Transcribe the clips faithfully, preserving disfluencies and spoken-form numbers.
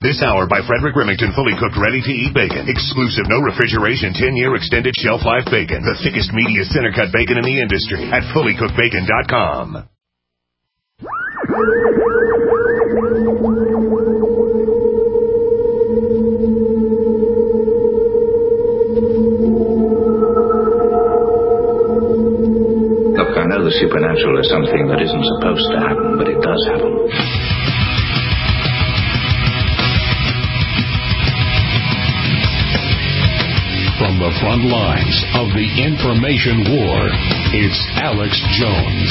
This hour by Frederick Remington, fully cooked, ready-to-eat bacon. Exclusive, no refrigeration, ten-year extended shelf life bacon. The thickest, meatiest, center-cut bacon in the industry at fully cooked bacon dot com. Look, I know the supernatural is something that isn't supposed to happen, but it does happen. From the front lines of the information war, it's Alex Jones.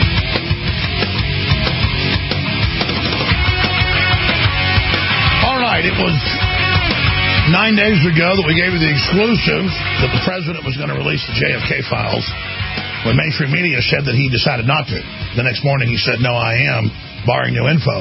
All right, it was nine days ago that we gave you the exclusive that the president was going to release the J F K files when mainstream media said that he decided not to. The next morning he said, no, I am, barring new info.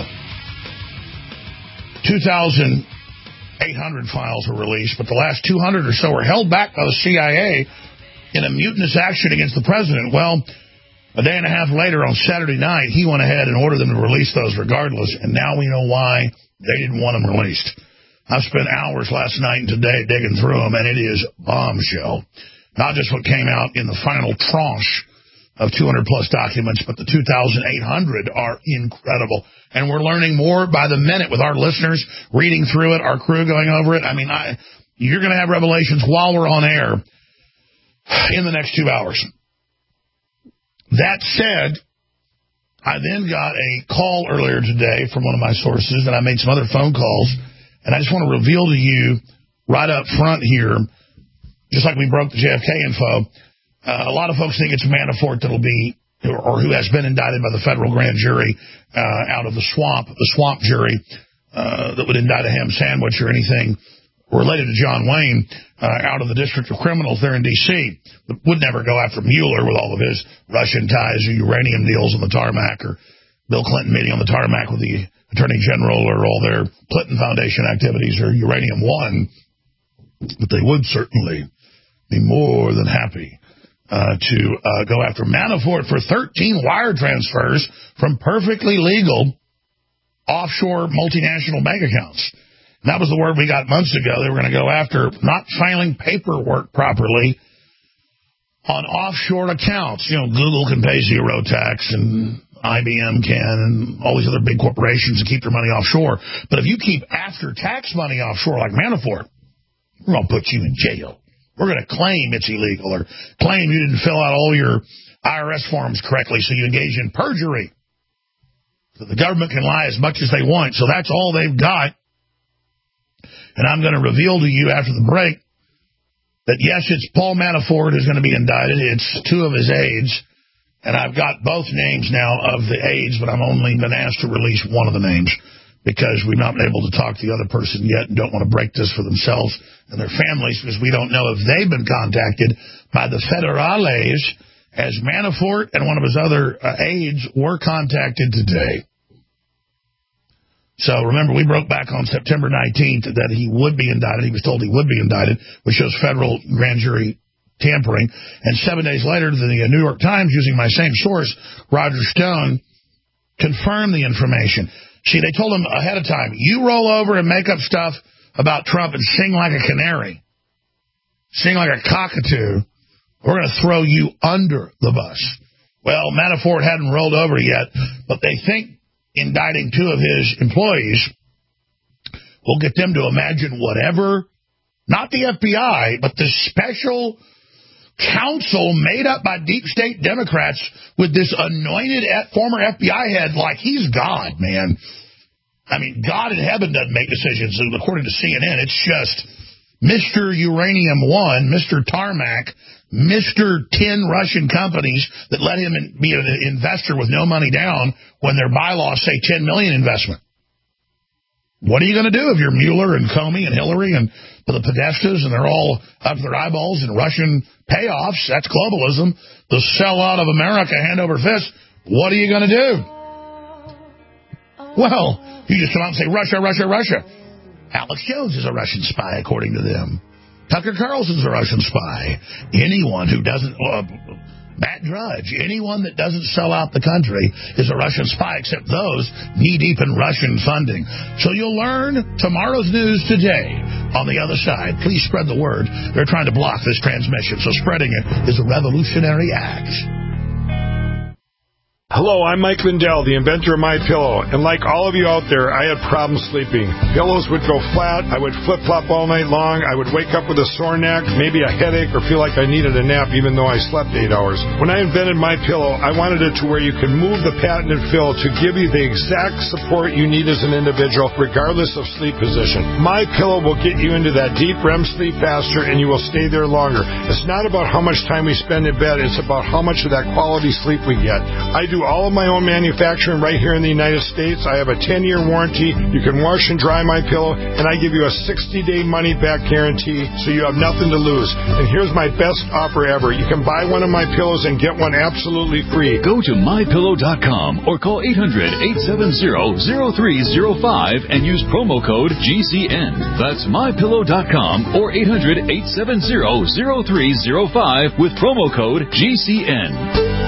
two thousand eight hundred files were released, but the last two hundred or so were held back by the C I A in a mutinous action against the president. Well, a day and a half later on Saturday night, he went ahead and ordered them to release those regardless, and now we know why they didn't want them released. I've spent hours last night and today digging through them, and it is bombshell. Not just what came out in the final tranche of two hundred plus documents, but the two thousand eight hundred are incredible. And we're learning more by the minute with our listeners reading through it, our crew going over it. I mean, I, you're going to have revelations while we're on air in the next two hours. That said, I then got a call earlier today from one of my sources, and I made some other phone calls, and I just want to reveal to you right up front here, just like we broke the J F K info, uh, a lot of folks think it's Manafort that'll be, or who has been indicted by the federal grand jury uh, out of the swamp, the swamp jury uh, that would indict a ham sandwich or anything related to John Wayne uh, out of the District of Criminals there in D C Would never go after Mueller with all of his Russian ties or uranium deals on the tarmac, or Bill Clinton meeting on the tarmac with the Attorney General, or all their Clinton Foundation activities, or Uranium One. But they would certainly be more than happy uh, to uh, go after Manafort for thirteen wire transfers from perfectly legal offshore multinational bank accounts. And that was the word we got months ago. They were going to go after not filing paperwork properly on offshore accounts. You know, Google can pay zero tax, and I B M can, and all these other big corporations and keep their money offshore. But if you keep after-tax money offshore like Manafort, we're going to put you in jail. We're going to claim it's illegal, or claim you didn't fill out all your I R S forms correctly, so you engage in perjury. So the government can lie as much as they want, so that's all they've got. And I'm going to reveal to you after the break that, yes, it's Paul Manafort who's going to be indicted. It's two of his aides. And I've got both names now of the aides, but I'm only been asked to release one of the names because we've not been able to talk to the other person yet and don't want to break this for themselves and their families, because we don't know if they've been contacted by the federales, as Manafort and one of his other uh, aides were contacted today. So remember, we broke back on September nineteenth that he would be indicted. He was told he would be indicted, which shows federal grand jury tampering. And seven days later, the New York Times, using my same source, Roger Stone, confirmed the information. See, they told him ahead of time, you roll over and make up stuff about Trump and sing like a canary, sing like a cockatoo, we're going to throw you under the bus. Well, Manafort hadn't rolled over yet, but they think indicting two of his employees will get them to imagine whatever, not the F B I, but the special council made up by deep state Democrats with this anointed former F B I head like he's God, man. I mean, God in heaven doesn't make decisions. According to C N N, it's just Mister Uranium One, Mister Tarmac, Mister ten Russian companies that let him be an investor with no money down when their bylaws say ten million investment. What are you going to do if you're Mueller and Comey and Hillary and the Podestas and they're all up to their eyeballs in Russian payoffs? That's globalism. The sellout of America hand over fist. What are you going to do? Well, you just come out and say, Russia, Russia, Russia. Alex Jones is a Russian spy, according to them. Tucker Carlson's a Russian spy. Anyone who doesn't uh, Matt Drudge. Anyone that doesn't sell out the country is a Russian spy, except those knee-deep in Russian funding. So you'll learn tomorrow's news today. On the other side, please spread the word. They're trying to block this transmission, so spreading it is a revolutionary act. Hello, I'm Mike Lindell, the inventor of MyPillow, and like all of you out there, I had problems sleeping. Pillows would go flat, I would flip-flop all night long, I would wake up with a sore neck, maybe a headache, or feel like I needed a nap even though I slept eight hours. When I invented MyPillow, I wanted it to where you could move the patented fill to give you the exact support you need as an individual, regardless of sleep position. MyPillow will get you into that deep R E M sleep faster, and you will stay there longer. It's not about how much time we spend in bed, it's about how much of that quality sleep we get. I do all of my own manufacturing right here in the United States. I have a ten-year warranty. You can wash and dry my pillow, and I give you a sixty-day money-back guarantee, so you have nothing to lose. And here's my best offer ever. You can buy one of my pillows and get one absolutely free. Go to my pillow dot com or call eight hundred, eight seven zero, zero three zero five and use promo code G C N. That's my pillow dot com or eight hundred, eight seven zero, zero three zero five with promo code G C N.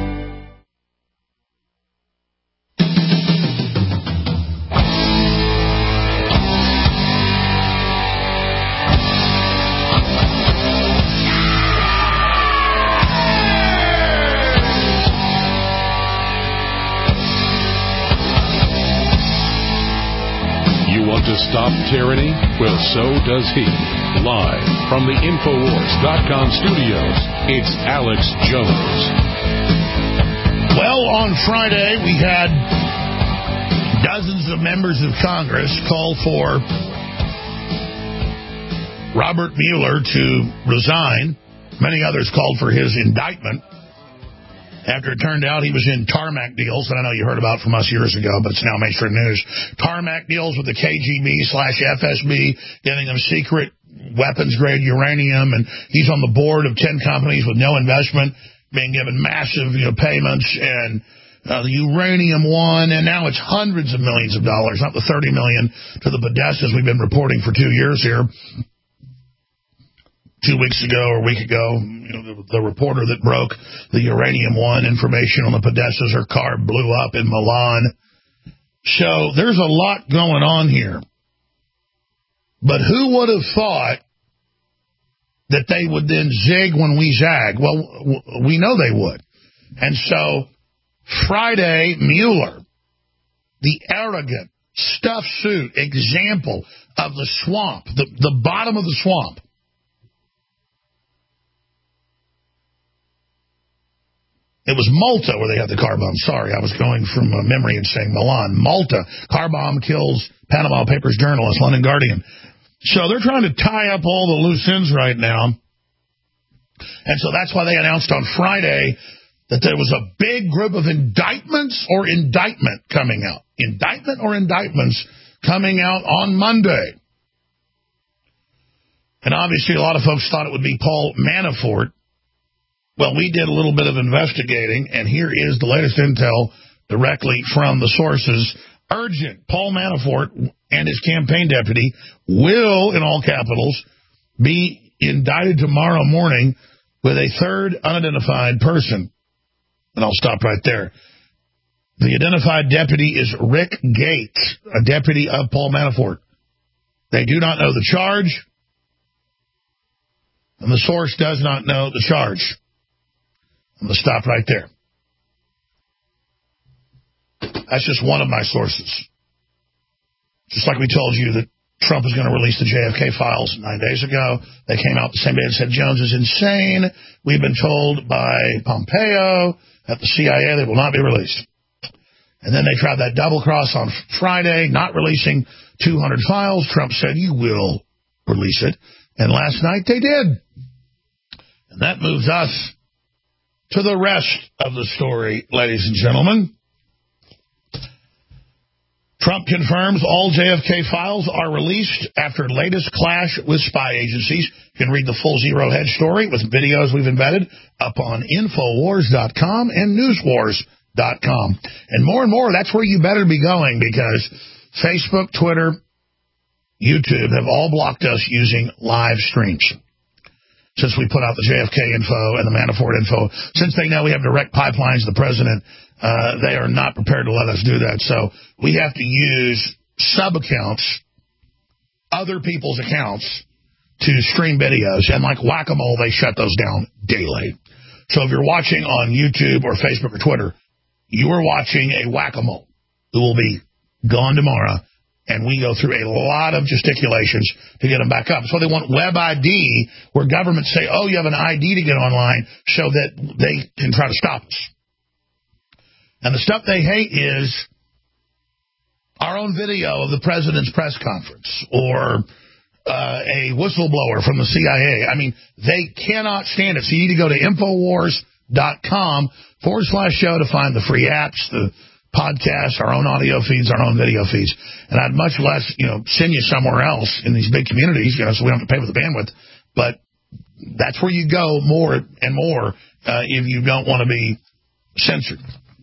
To stop tyranny? Well, so does he. Live from the Infowars dot com studios, it's Alex Jones. Well, on Friday, we had dozens of members of Congress call for Robert Mueller to resign. Many others called for his indictment after it turned out he was in tarmac deals that I know you heard about from us years ago, but it's now mainstream news. Tarmac deals with the K G B slash F S B, giving them secret weapons-grade uranium, and he's on the board of ten companies with no investment, being given massive you know, payments, and uh, the uranium one, and now it's hundreds of millions of dollars, not the thirty million dollars to the Podestas we've been reporting for two years here. Two weeks ago or a week ago, you know, the, the reporter that broke the uranium one information on the Podestas, her car blew up in Milan. So there's a lot going on here. But who would have thought that they would then zig when we zag? Well, w- we know they would. And so Friday, Mueller, the arrogant, stuffed suit example of the swamp, the, the bottom of the swamp, it was Malta where they had the car bomb. Sorry, I was going from memory and saying Milan. Malta. Car bomb kills Panama Papers journalist, London Guardian. So they're trying to tie up all the loose ends right now. And so that's why they announced on Friday that there was a big group of indictments or indictment coming out. Indictment or indictments coming out on Monday. And obviously a lot of folks thought it would be Paul Manafort. Well, we did a little bit of investigating, and here is the latest intel directly from the sources. Urgent. Paul Manafort and his campaign deputy will, in all capitals, be indicted tomorrow morning with a third unidentified person. And I'll stop right there. The identified deputy is Rick Gates, a deputy of Paul Manafort. They do not know the charge, and the source does not know the charge. I'm going to stop right there. That's just one of my sources. Just like we told you that Trump was going to release the J F K files nine days ago. They came out the same day and said Jones is insane. We've been told by Pompeo at the C I A they will not be released. And then they tried that double cross on Friday, not releasing two hundred files. Trump said, you will release it. And last night they did. And that moves us to the rest of the story, ladies and gentlemen. Trump confirms all J F K files are released after latest clash with spy agencies. You can read the full Zero Hedge story with videos we've embedded up on Infowars dot com and Newswars dot com. And more and more, that's where you better be going, because Facebook, Twitter, YouTube have all blocked us using live streams. since we put out the J F K info and the Manafort info. Since they know we have direct pipelines to the president, uh, they are not prepared to let us do that. So we have to use sub-accounts, other people's accounts, to stream videos. And like Whack-A-Mole, they shut those down daily. So if you're watching on YouTube or Facebook or Twitter, you are watching a Whack-A-Mole who will be gone tomorrow. And we go through a lot of gesticulations to get them back up. So they want Web I D, where governments say, oh, you have an I D to get online, so that they can try to stop us. And the stuff they hate is our own video of the president's press conference or uh, a whistleblower from the C I A. I mean, they cannot stand it. So you need to go to Infowars.com forward slash show to find the free apps, the podcasts, our own audio feeds, our own video feeds. And I'd much less, you know, send you somewhere else in these big communities, you know, so we don't have to pay for the bandwidth. But that's where you go more and more uh, if you don't want to be censored.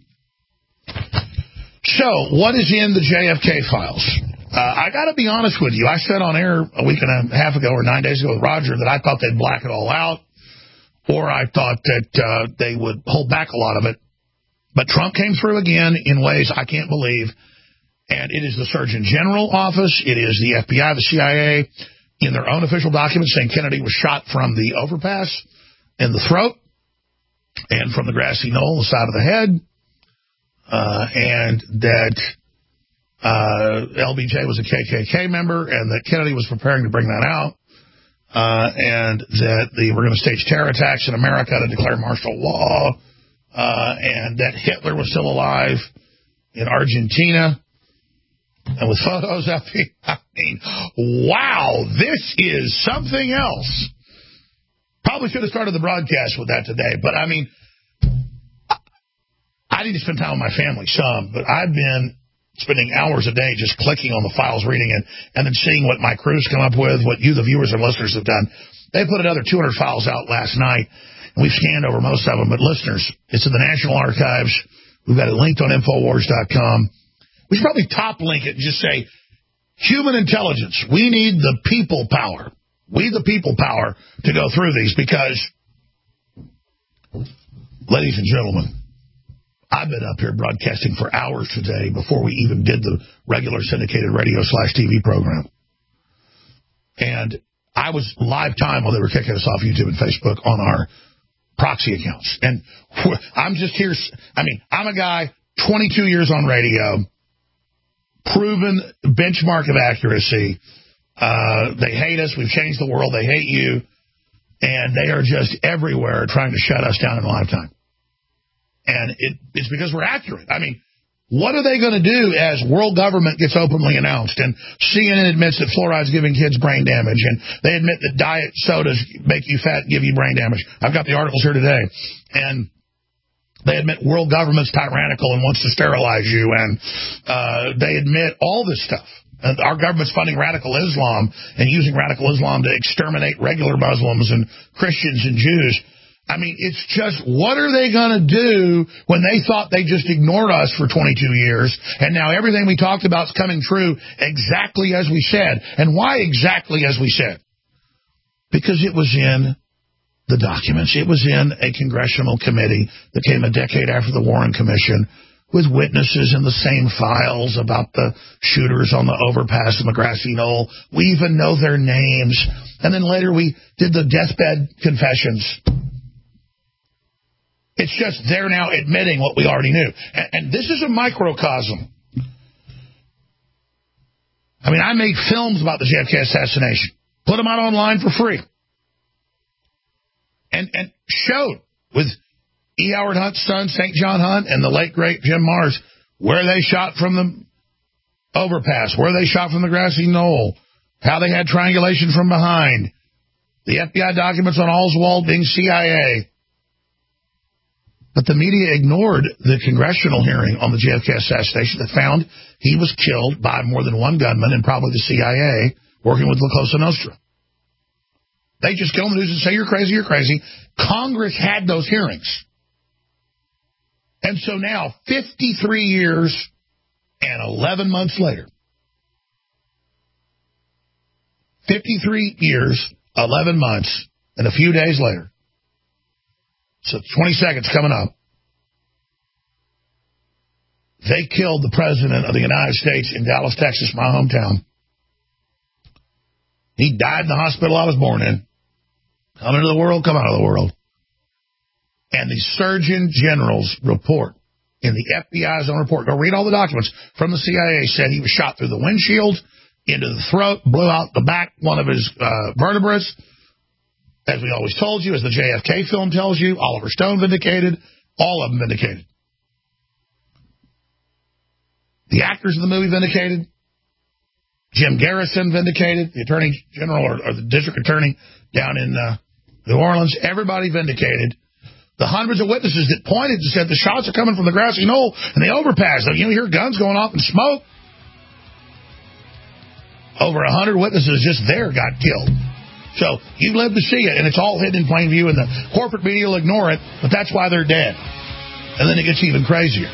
So, what is in the J F K files? Uh, I got to be honest with you. I said on air a week and a half ago or nine days ago with Roger that I thought they'd black it all out, or I thought that uh, they would hold back a lot of it. But Trump came through again in ways I can't believe. And it is the Surgeon General office. It is the F B I, the C I A, in their own official documents saying Kennedy was shot from the overpass in the throat and from the grassy knoll, the side of the head, uh, and that uh, L B J was a K K K member and that Kennedy was preparing to bring that out, uh, and that they were going to stage terror attacks in America to declare martial law. Uh, and that Hitler was still alive in Argentina, and with photos up here. I mean, wow, this is something else. Probably should have started the broadcast with that today, but I mean, I need to spend time with my family some, but I've been spending hours a day just clicking on the files, reading it, and then seeing what my crews come up with, what you, the viewers and listeners, have done. They put another two hundred files out last night. We've scanned over most of them, but listeners, it's in the National Archives. We've got it linked on Infowars dot com. We should probably top link it and just say, human intelligence. We need the people power. We the people power to go through these because, ladies and gentlemen, I've been up here broadcasting for hours today before we even did the regular syndicated radio slash T V program. And I was live time while they were kicking us off YouTube and Facebook on our proxy accounts. And I'm just here. I mean, I'm a guy, twenty-two years on radio, proven benchmark of accuracy. Uh, they hate us. We've changed the world. They hate you. And they are just everywhere trying to shut us down in lifetime. And it, it's because we're accurate. I mean, what are they going to do as world government gets openly announced? And C N N admits that fluoride's giving kids brain damage. And they admit that diet sodas make you fat and give you brain damage. I've got the articles here today. And they admit world government's tyrannical and wants to sterilize you. And uh, they admit all this stuff. And our government's funding radical Islam and using radical Islam to exterminate regular Muslims and Christians and Jews. I mean, it's just, what are they going to do when they thought they just ignored us for twenty-two years, and now everything we talked about is coming true exactly as we said? And why exactly as we said? Because it was in the documents. It was in a congressional committee that came a decade after the Warren Commission with witnesses in the same files about the shooters on the overpass in the grassy knoll. We even know their names. And then later we did the deathbed confessions. It's just they're now admitting what we already knew. And, and this is a microcosm. I mean, I made films about the J F K assassination. Put them out online for free. And, and showed with E. Howard Hunt's son, Saint John Hunt, and the late, great Jim Mars, where they shot from the overpass, where they shot from the grassy knoll, how they had triangulation from behind, the F B I documents on Oswald being C I A. But the media ignored the congressional hearing on the J F K assassination that found he was killed by more than one gunman and probably the C I A working with La Cosa Nostra. They just go on the news and say, you're crazy, you're crazy. Congress had those hearings. And so now, fifty-three years and eleven months later, fifty-three years, eleven months, And a few days later, so twenty seconds coming up, they killed the President of the United States in Dallas, Texas, my hometown. He died in the hospital I was born in. Come into the world, come out of the world. And the Surgeon General's report in the F B I's own report, go read all the documents from the C I A, said he was shot through the windshield, into the throat, blew out the back, one of his uh, vertebrae. As we always told you, as the J F K film tells you, Oliver Stone vindicated, all of them vindicated. The actors in the movie vindicated. Jim Garrison vindicated, the Attorney General or, or the District Attorney down in uh, New Orleans. Everybody vindicated. The hundreds of witnesses that pointed and said the shots are coming from the grassy knoll and the overpass. So, you know, hear guns going off and smoke. Over a hundred witnesses just there got killed. So you live to see it, and it's all hidden in plain view, and the corporate media will ignore it, but that's why they're dead. And then it gets even crazier.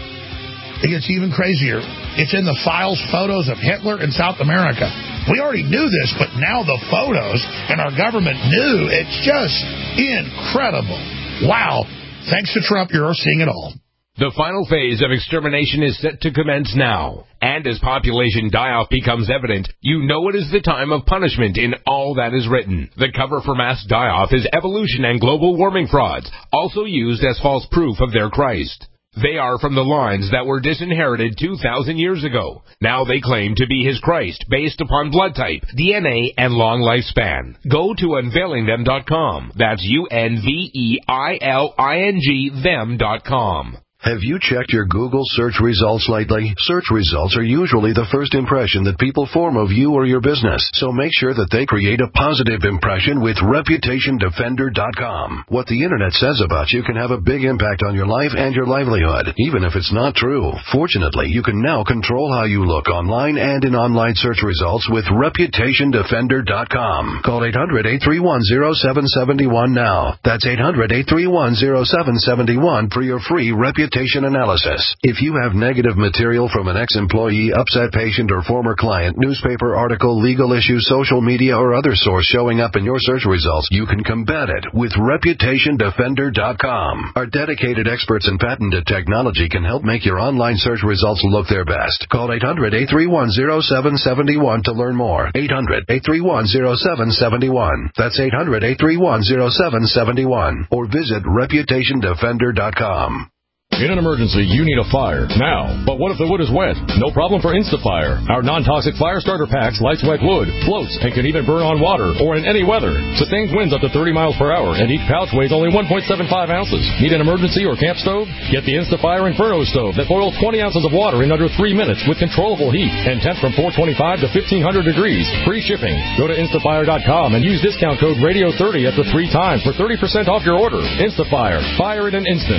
It gets even crazier. It's in the files, photos of Hitler in South America. We already knew this, but now the photos, and our government knew. It's just incredible. Wow. Thanks to Trump, you're seeing it all. The final phase of extermination is set to commence now. And as population die-off becomes evident, you know it is the time of punishment in all that is written. The cover for mass die-off is evolution and global warming frauds, also used as false proof of their Christ. They are from the lines that were disinherited two thousand years ago. Now they claim to be his Christ based upon blood type, D N A, and long lifespan. Go to unveiling them dot com. That's U N V E I L I N G them dot com. Have you checked your Google search results lately? Search results are usually the first impression that people form of you or your business, so make sure that they create a positive impression with reputation defender dot com. What the Internet says about you can have a big impact on your life and your livelihood, even if it's not true. Fortunately, you can now control how you look online and in online search results with reputation defender dot com. Call eight hundred, eight three one, zero seven seven one now. That's eight hundred, eight three one, zero seven seven one for your free reputation analysis. If you have negative material from an ex-employee, upset patient, or former client, newspaper article, legal issue, social media, or other source showing up in your search results, you can combat it with reputation defender dot com. Our dedicated experts in patented technology can help make your online search results look their best. Call eight hundred, eight three one, zero seven seven one to learn more. eight hundred, eight three one, zero seven seven one. That's eight hundred, eight three one, zero seven seven one. Or visit reputation defender dot com. In an emergency, you need a fire now. But what if the wood is wet? No problem for InstaFire. Our non-toxic fire starter packs lights wet wood, floats, and can even burn on water or in any weather. Sustains winds up to thirty miles per hour, and each pouch weighs only one point seven five ounces. Need an emergency or camp stove? Get the InstaFire Inferno stove that boils twenty ounces of water in under three minutes with controllable heat and temps from four twenty-five to fifteen hundred degrees. Free shipping. Go to instafire dot com and use discount code radio thirty up to three times for thirty percent off your order. InstaFire. Fire in an instant.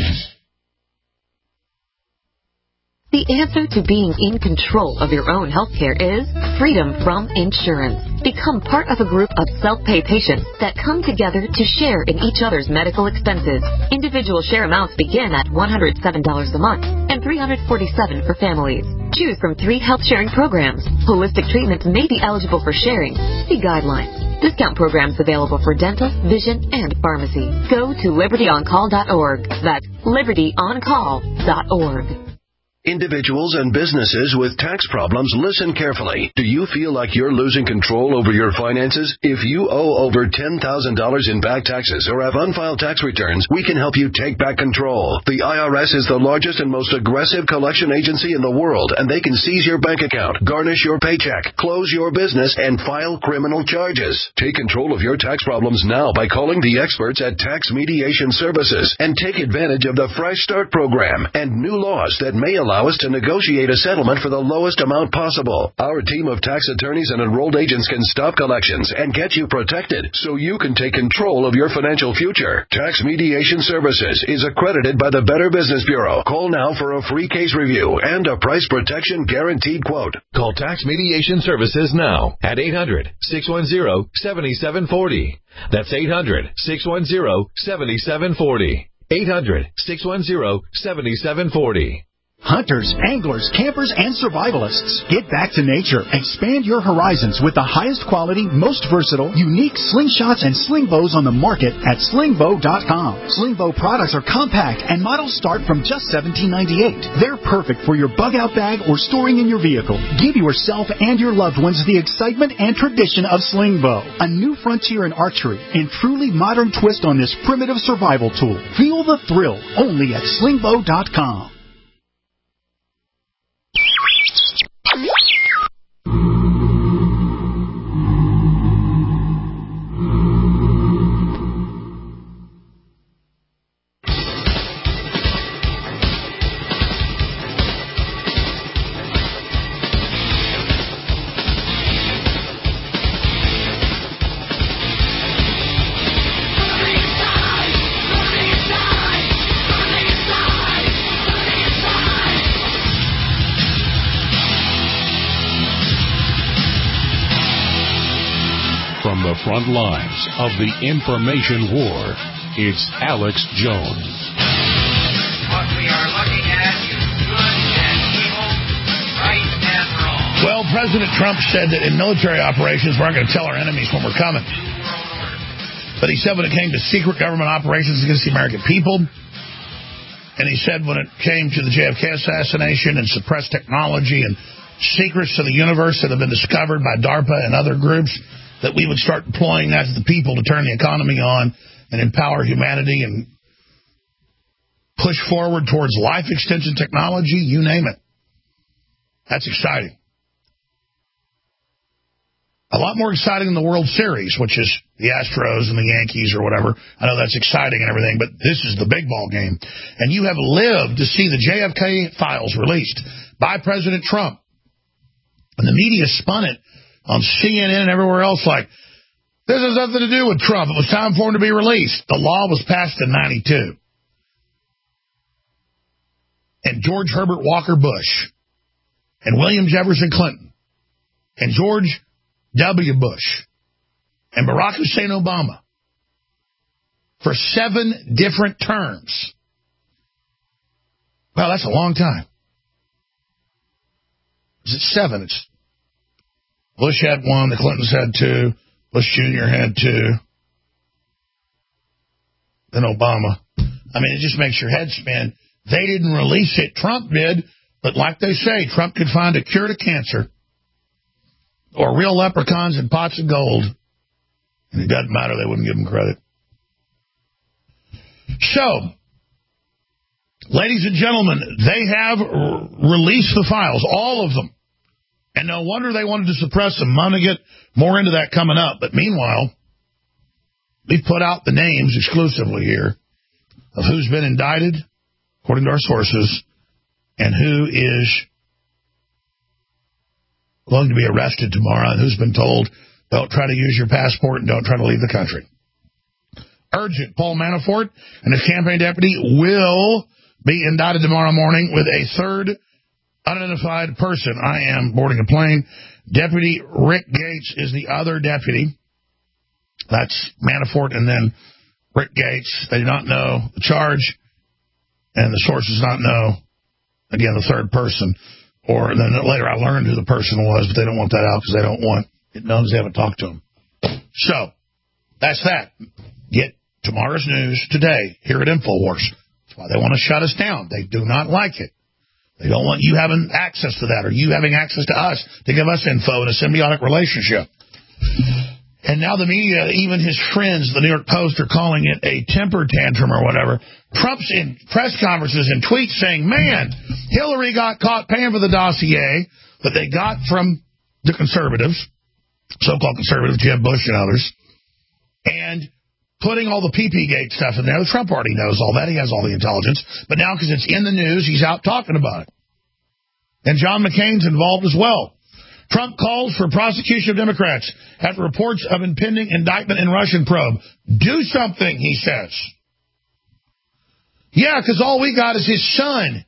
The answer to being in control of your own healthcare is freedom from insurance. Become part of a group of self-pay patients that come together to share in each other's medical expenses. Individual share amounts begin at one hundred seven dollars a month and three hundred forty-seven dollars for families. Choose from three health-sharing programs. Holistic treatments may be eligible for sharing. See guidelines. Discount programs available for dental, vision, and pharmacy. Go to liberty on call dot org. That's liberty on call dot org. Individuals and businesses with tax problems, listen carefully. Do you feel like you're losing control over your finances? If you owe over ten thousand dollars in back taxes or have unfiled tax returns, we can help you take back control. The I R S is the largest and most aggressive collection agency in the world, and they can seize your bank account, garnish your paycheck, close your business, and file criminal charges. Take control of your tax problems now by calling the experts at Tax Mediation Services and take advantage of the Fresh Start program and new laws that may allow us to negotiate a settlement for the lowest amount possible. Our team of tax attorneys and enrolled agents can stop collections and get you protected so you can take control of your financial future. Tax Mediation Services is accredited by the Better Business Bureau. Call now for a free case review and a price protection guaranteed quote. Call Tax Mediation Services now at eight hundred, six one zero, seven seven four zero. That's eight hundred, six one zero, seven seven four zero. eight hundred, six one zero, seven seven four zero. Hunters, anglers, campers, and survivalists. Get back to nature. Expand your horizons with the highest quality, most versatile, unique slingshots and sling bows on the market at sling bow dot com. Sling bow products are compact and models start from just seventeen ninety-eight. They're perfect for your bug-out bag or storing in your vehicle. Give yourself and your loved ones the excitement and tradition of sling bow. A new frontier in archery and truly modern twist on this primitive survival tool. Feel the thrill only at sling bow dot com. From the front lines of the information war, it's Alex Jones. What we are looking at is good and evil, right and wrong. Well, President Trump said that in military operations, we're not going to tell our enemies when we're coming. But he said when it came to secret government operations against the American people, and he said when it came to the J F K assassination and suppressed technology and secrets to the universe that have been discovered by DARPA and other groups, that we would start deploying that to the people to turn the economy on and empower humanity and push forward towards life extension technology, you name it. That's exciting. A lot more exciting than the World Series, which is the Astros and the Yankees or whatever. I know that's exciting and everything, but this is the big ball game. And you have lived to see the J F K files released by President Trump. And the media spun it on C N N and everywhere else like, this has nothing to do with Trump. It was time for him to be released. The law was passed in ninety-two. And George Herbert Walker Bush and William Jefferson Clinton and George W. Bush and Barack Hussein Obama for seven different terms. Well, that's a long time. Is it seven? It's Bush had one, the Clintons had two, Bush Junior had two, then Obama. I mean, it just makes your head spin. They didn't release it. Trump did, but like they say, Trump could find a cure to cancer or real leprechauns and pots of gold, and it doesn't matter. They wouldn't give him credit. So, ladies and gentlemen, they have r- released the files, all of them. And no wonder they wanted to suppress them. I'm going to get more into that coming up. But meanwhile, we've put out the names exclusively here of who's been indicted, according to our sources, and who is going to be arrested tomorrow, and who's been told, don't try to use your passport and don't try to leave the country. Urgent. Paul Manafort and his campaign deputy will be indicted tomorrow morning with a third unidentified person. I am boarding a plane. Deputy Rick Gates is the other deputy. That's Manafort and then Rick Gates. They do not know the charge, and the source does not know, again, the third person. Or then later I learned who the person was, but they don't want that out because they don't want it known as they haven't talked to him. So, that's that. Get tomorrow's news today here at InfoWars. That's why they want to shut us down. They do not like it. They don't want you having access to that or you having access to us to give us info in a symbiotic relationship. And now the media, even his friends, the New York Post, are calling it a temper tantrum or whatever. Trump's in press conferences and tweets saying, man, Hillary got caught paying for the dossier that they got from the conservatives, so-called conservatives, Jeb Bush and others, and putting all the P P Gate stuff in there. The Trump already knows all that. He has all the intelligence. But now, because it's in the news, he's out talking about it. And John McCain's involved as well. Trump calls for prosecution of Democrats after reports of impending indictment in Russian probe. Do something, he says. Yeah, because all we got is his son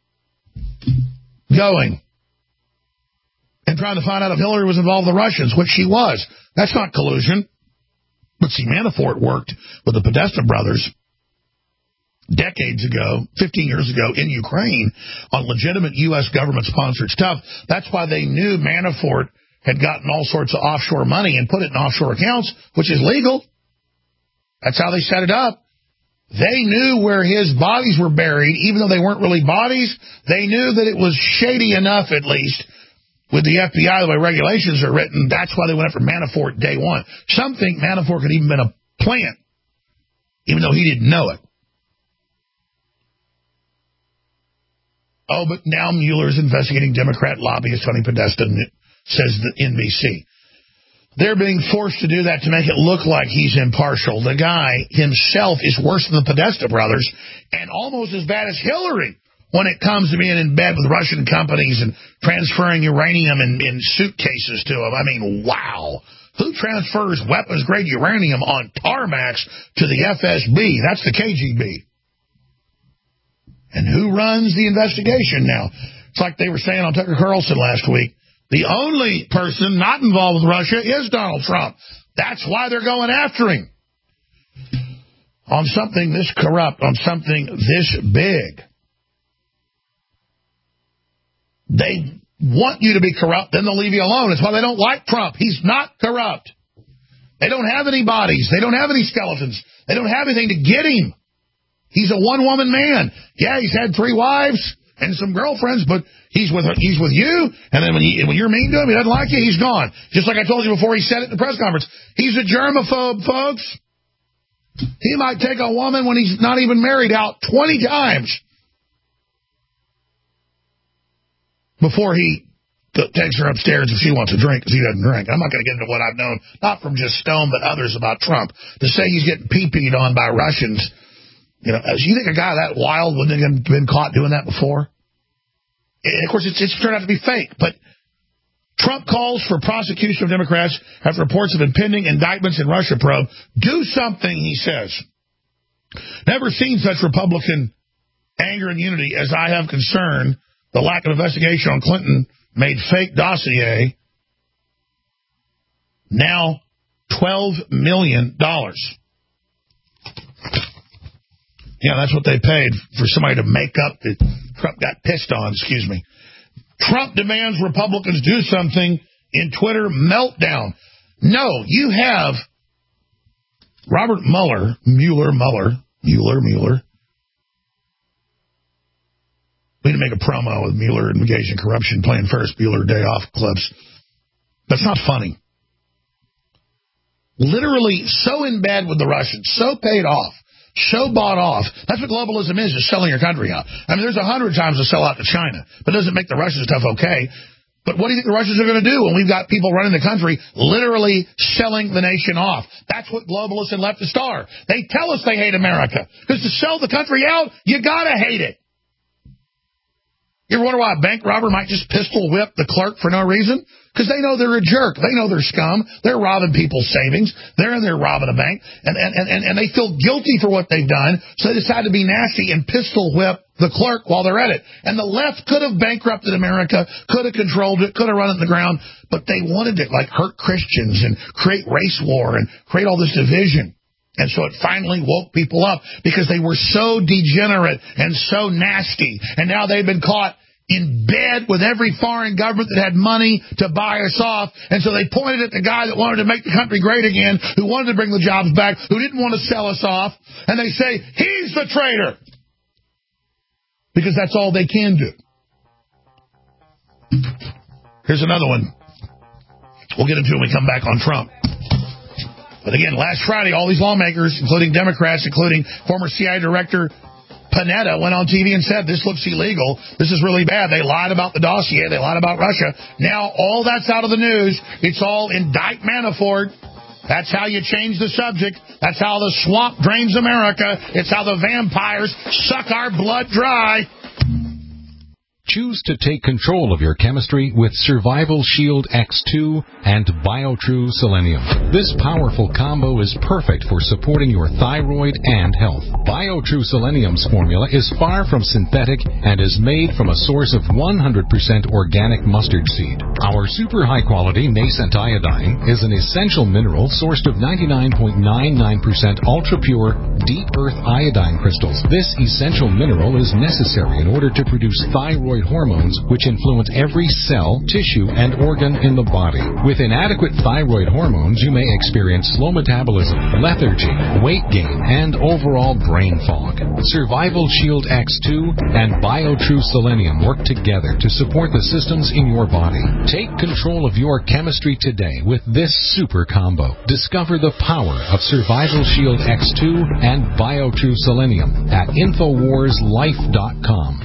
going and trying to find out if Hillary was involved with the Russians, which she was. That's not collusion. But see, Manafort worked with the Podesta brothers decades ago, fifteen years ago, in Ukraine on legitimate U S government-sponsored stuff. That's why they knew Manafort had gotten all sorts of offshore money and put it in offshore accounts, which is legal. That's how they set it up. They knew where his bodies were buried, even though they weren't really bodies. They knew that it was shady enough, at least, with the F B I, the way regulations are written. That's why they went after Manafort day one. Some think Manafort could even been a plant, even though he didn't know it. Oh, but now Mueller's investigating Democrat lobbyist Tony Podesta, says the N B C. They're being forced to do that to make it look like he's impartial. The guy himself is worse than the Podesta brothers and almost as bad as Hillary when it comes to being in bed with Russian companies and transferring uranium in, in suitcases to them. I mean, wow. Who transfers weapons-grade uranium on tarmacs to the F S B? That's the K G B. And who runs the investigation now? It's like they were saying on Tucker Carlson last week. The only person not involved with Russia is Donald Trump. That's why they're going after him. On something this corrupt, on something this big. They want you to be corrupt, then they'll leave you alone. That's why they don't like Trump. He's not corrupt. They don't have any bodies. They don't have any skeletons. They don't have anything to get him. He's a one-woman man. Yeah, he's had three wives and some girlfriends, but he's with he's with you, and then when, he, when you're mean to him, he doesn't like you, he's gone. Just like I told you before he said it in the press conference. He's a germaphobe, folks. He might take a woman when he's not even married out twenty times before he takes her upstairs if she wants a drink, because he doesn't drink. I'm not going to get into what I've known, not from just Stone, but others about Trump. To say he's getting pee-peed on by Russians, you know, you think a guy that wild wouldn't have been caught doing that before? And of course, it's, it's turned out to be fake, but Trump calls for prosecution of Democrats after reports of impending indictments in Russia probe. Do something, he says. Never seen such Republican anger and unity as I have concern. The lack of investigation on Clinton made fake dossier. Now twelve million dollars. Yeah, that's what they paid for somebody to make up that Trump got pissed on, excuse me. Trump demands Republicans do something in Twitter meltdown. No, you have Robert Mueller, Mueller, Mueller, Mueller, Mueller. We need to make a promo with Mueller engaged in corruption playing Ferris Bueller Day Off clips. That's not funny. Literally so in bed with the Russians, so paid off, so bought off. That's what globalism is, is selling your country out. I mean, there's a hundred times to sell out to China, but it doesn't make the Russian stuff okay. But what do you think the Russians are going to do when we've got people running the country literally selling the nation off? That's what globalists and leftists are. They tell us they hate America, because to sell the country out, you got to hate it. You ever wonder why a bank robber might just pistol whip the clerk for no reason? Because they know they're a jerk. They know they're scum. They're robbing people's savings. They're in there robbing a bank. And, and, and, and they feel guilty for what they've done, so they decide to be nasty and pistol whip the clerk while they're at it. And the left could have bankrupted America, could have controlled it, could have run it in the ground, but they wanted to like hurt Christians and create race war and create all this division. And so it finally woke people up because they were so degenerate and so nasty. And now they've been caught in bed with every foreign government that had money to buy us off. And so they pointed at the guy that wanted to make the country great again, who wanted to bring the jobs back, who didn't want to sell us off. And they say, he's the traitor. Because that's all they can do. Here's another one. We'll get into it when we come back on Trump. But again, last Friday, all these lawmakers, including Democrats, including former C I A Director Panetta, went on T V and said, this looks illegal. This is really bad. They lied about the dossier. They lied about Russia. Now all that's out of the news. It's all indict Manafort. That's how you change the subject. That's how the swamp drains America. It's how the vampires suck our blood dry. Choose to take control of your chemistry with Survival Shield X two and BioTrue Selenium. This powerful combo is perfect for supporting your thyroid and health. BioTrue Selenium's formula is far from synthetic and is made from a source of one hundred percent organic mustard seed. Our super high-quality nascent iodine is an essential mineral sourced of ninety-nine point nine nine percent ultra-pure, deep earth iodine crystals. This essential mineral is necessary in order to produce thyroid hormones, which influence every cell, tissue, and organ in the body. With inadequate thyroid hormones, you may experience slow metabolism, lethargy, weight gain, and overall brain fog. Survival Shield X two and BioTrue Selenium work together to support the systems in your body. Take control of your chemistry today with this super combo. Discover the power of Survival Shield X two and BioTrue Selenium at Infowars Life dot com.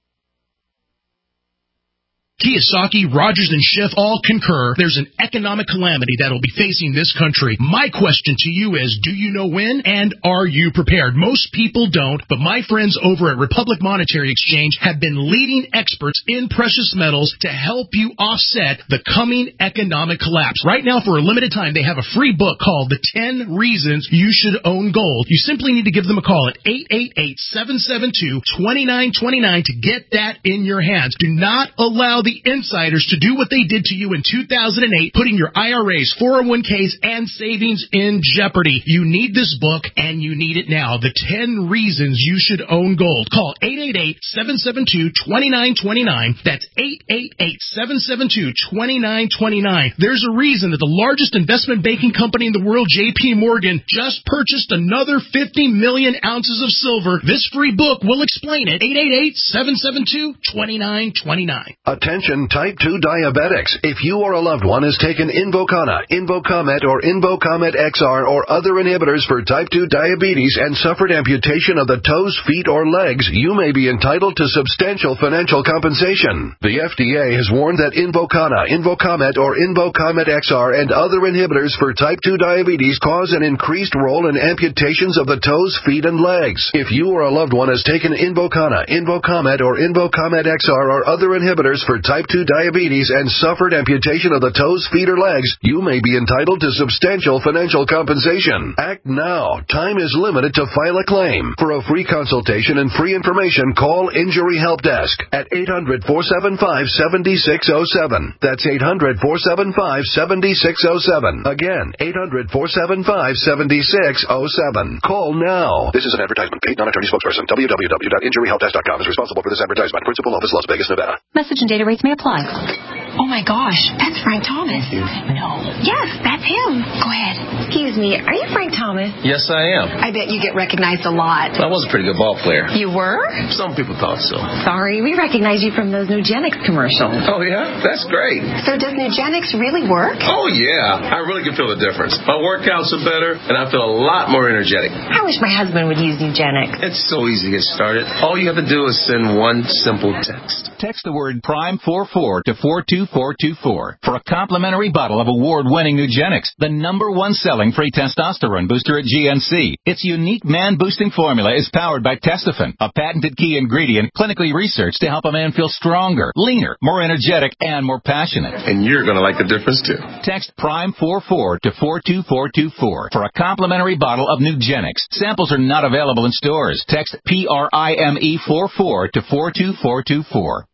Kiyosaki, Rogers, and Schiff all concur there's an economic calamity that will be facing this country. My question to you is, do you know when, and are you prepared? Most people don't, but my friends over at Republic Monetary Exchange have been leading experts in precious metals to help you offset the coming economic collapse. Right now, for a limited time, they have a free book called The ten Reasons You Should Own Gold. You simply need to give them a call at eight eight eight, seven seven two, two nine two nine to get that in your hands. Do not allow the insiders to do what they did to you in two thousand eight, putting your I R As, four oh one k's, and savings in jeopardy. You need this book, and you need it now. The ten Reasons You Should Own Gold. Call eight eight eight, seven seven two, two nine two nine. That's eight eight eight, seven seven two, two nine two nine. There's a reason that the largest investment banking company in the world, J P Morgan, just purchased another fifty million ounces of silver. This free book will explain it. eight eight eight, seven seven two, two nine two nine. Attention type two diabetics. If you or a loved one has taken Invokana, Invocomet, or Invocomet X R or other inhibitors for type two diabetes and suffered amputation of the toes, feet, or legs, you may be entitled to substantial financial compensation. The F D A has warned that Invokana, Invocomet, or Invocomet X R and other inhibitors for type two diabetes cause an increased role in amputations of the toes, feet, and legs. If you or a loved one has taken Invokana, Invocomet, or Invocomet X R or other inhibitors for type two diabetes and suffered amputation of the toes, feet, or legs, you may be entitled to substantial financial compensation. Act now. Time is limited to file a claim. For a free consultation and free information, call Injury Help Desk at eight hundred, four seven five, seven six zero seven. That's eight hundred, four seven five, seven six zero seven. Again, eight hundred, four seven five, seven six zero seven. Call now. This is an advertisement. Paid non-attorney spokesperson. w w w dot injury help desk dot com is responsible for this advertisement. Principal office, Las Vegas, Nevada. Message and data rates may apply. Oh my gosh, that's Frank Thomas. No. Yes, that's him. Go ahead. Excuse me, are you Frank Thomas? Yes, I am. I bet you get recognized a lot. I was a pretty good ball player. You were? Some people thought so. Sorry, we recognize you from those Nugenix commercials. Oh, yeah? That's great. So does Nugenix really work? Oh, yeah. I really can feel the difference. My workouts are better, and I feel a lot more energetic. I wish my husband would use Nugenix. It's so easy to get started. All you have to do is send one simple text. Text the word Prime forty-four to four two four two four for a complimentary bottle of award-winning Nugenix, the number one selling free testosterone booster at G N C. Its unique man-boosting formula is powered by Testofen, a patented key ingredient clinically researched to help a man feel stronger, leaner, more energetic, and more passionate. And you're going to like the difference, too. Text Prime forty-four to four two four two four for a complimentary bottle of Nugenix. Samples are not available in stores. Text P R I M E forty-four to four two four two four.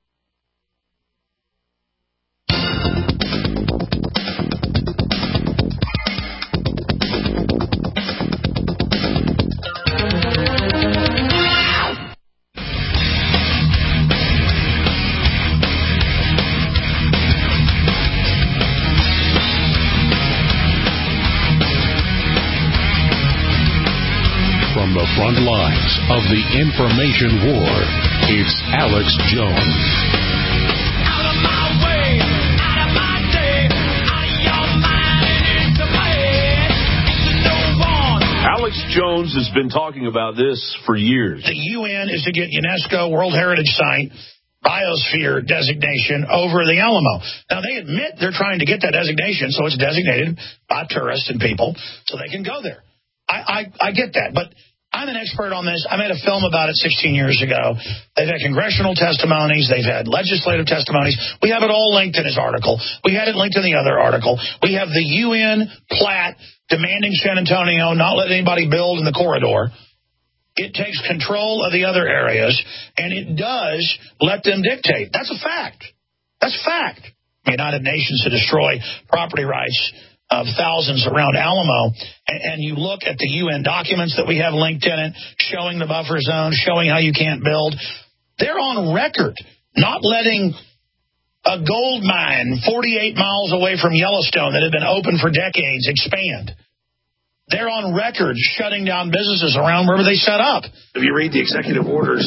From the front lines of the information war, it's Alex Jones. Out of my way, out of my day, out of your mind and into my head. It's no one. Alex Jones has been talking about this for years. The U N is to get UNESCO World Heritage Site biosphere designation over the Alamo. Now, they admit they're trying to get that designation, so it's designated by tourists and people so they can go there. I, I, I get that, but I, I'm an expert on this. I made a film about it sixteen years ago. They've had congressional testimonies. They've had legislative testimonies. We have it all linked in his article. We had it linked in the other article. We have the U N plat demanding San Antonio not let anybody build in the corridor. It takes control of the other areas, and it does let them dictate. That's a fact. That's a fact. The United Nations to destroy property rights of thousands around Alamo, and, and you look at the U N documents that we have linked in it, showing the buffer zone, showing how you can't build. They're on record not letting a gold mine forty-eight miles away from Yellowstone that had been open for decades expand. They're on record shutting down businesses around wherever they set up. If you read the executive orders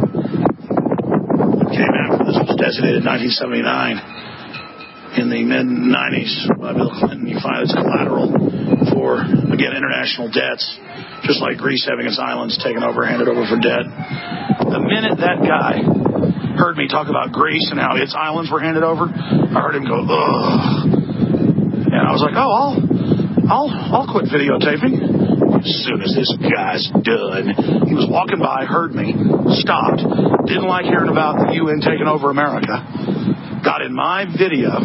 that came after this was designated in nineteen seventy-nine, in the mid nineties by Bill Clinton, you find it's collateral for, again, international debts, just like Greece having its islands taken over, handed over for debt. The minute that guy heard me talk about Greece and how its islands were handed over, I heard him go, ugh. And I was like, oh, I'll, I'll, I'll quit videotaping. As soon as this guy's done, he was walking by, heard me, stopped, didn't like hearing about the U N taking over America, got in my video,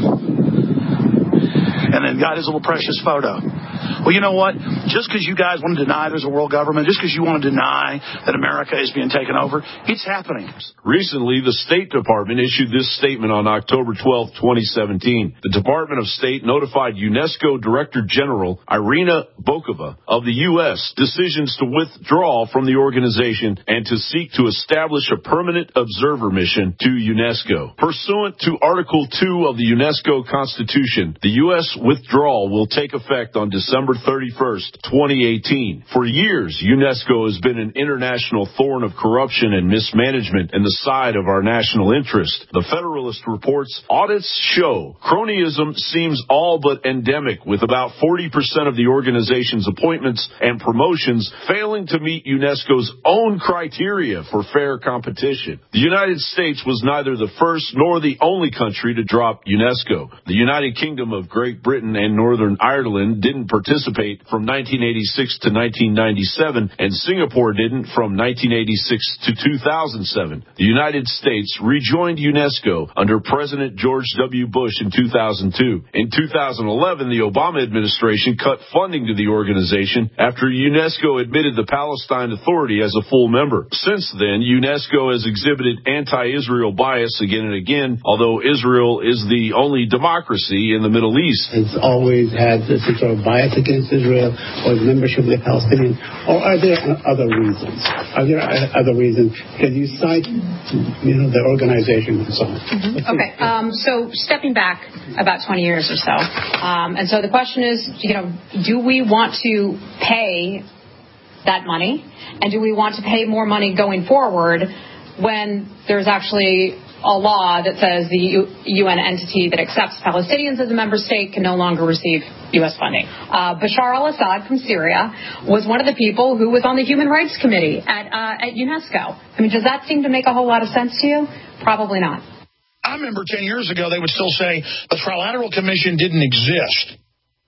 and then got his little precious photo. Well, you know what? Just because you guys want to deny there's a world government, just because you want to deny that America is being taken over, it's happening. Recently, the State Department issued this statement on October twelfth, twenty seventeen. The Department of State notified UNESCO Director General Irina Bokova of the U S decisions to withdraw from the organization and to seek to establish a permanent observer mission to UNESCO. Pursuant to Article two of the UNESCO Constitution, the U S withdrawal will take effect on December thirty-first, twenty eighteen. For years, UNESCO has been an international thorn of corruption and mismanagement in the side of our national interest. The Federalist reports audits show cronyism seems all but endemic, with about forty percent of the organization's appointments and promotions failing to meet UNESCO's own criteria for fair competition. The United States was neither the first nor the only country to drop UNESCO. The United Kingdom of Great Britain and Northern Ireland didn't participate from nineteen eighty-six to nineteen ninety-seven, and Singapore didn't from nineteen eighty-six to two thousand seven. The United States rejoined UNESCO under President George W. Bush in two thousand two. In two thousand eleven, the Obama administration cut funding to the organization after UNESCO admitted the Palestine Authority as a full member. Since then, UNESCO has exhibited anti-Israel bias again and again, although Israel is the only democracy in the Middle East. It's always had some sort of bias against Israel or membership of the Palestinians, or are there other reasons? Are there other reasons? Can you cite, you know, the organization and so on? Mm-hmm. Okay, um, so stepping back about twenty years or so, um, and so the question is, you know, do we want to pay that money, and do we want to pay more money going forward when there's actually a law that says the U N entity that accepts Palestinians as a member state can no longer receive U S funding? Uh, Bashar al-Assad from Syria was one of the people who was on the Human Rights Committee at, uh, at UNESCO. I mean, does that seem to make a whole lot of sense to you? Probably not. I remember ten years ago they would still say the Trilateral Commission didn't exist.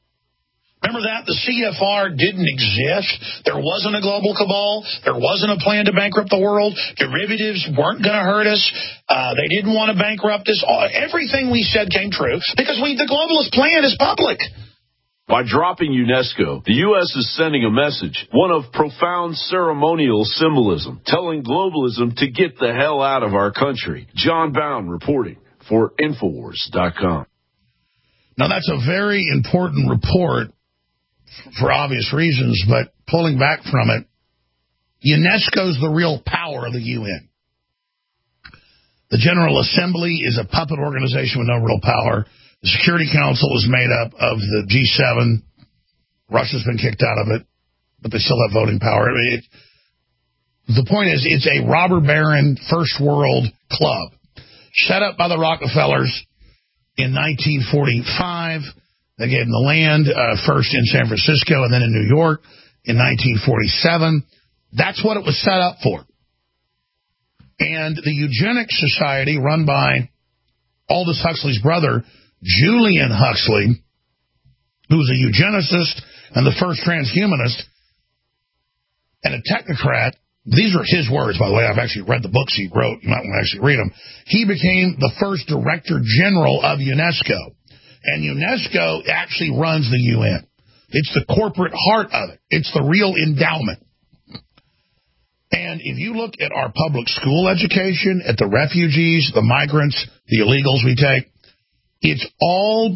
Remember that? The C F R didn't exist. There wasn't a global cabal. There wasn't a plan to bankrupt the world. Derivatives weren't going to hurt us. Uh, they didn't want to bankrupt us. Everything we said came true because we, the globalist plan is public. By dropping UNESCO, the U S is sending a message, one of profound ceremonial symbolism, telling globalism to get the hell out of our country. John Bound reporting for Infowars dot com. Now, that's a very important report for obvious reasons, but pulling back from it, UNESCO's the real power of the U N. The General Assembly is a puppet organization with no real power. The Security Council is made up of the G seven. Russia's been kicked out of it, but they still have voting power. I mean, it, the point is, it's a robber baron first world club set up by the Rockefellers in nineteen forty-five. They gave them the land, uh, first in San Francisco and then in New York in nineteen forty-seven. That's what it was set up for. And the Eugenics Society, run by Aldous Huxley's brother, Julian Huxley, who's a eugenicist and the first transhumanist, and a technocrat. These are his words, by the way. I've actually read the books he wrote. You might want to actually read them. He became the first director general of UNESCO. And UNESCO actually runs the U N. It's the corporate heart of it. It's the real endowment. And if you look at our public school education, at the refugees, the migrants, the illegals we take, it's all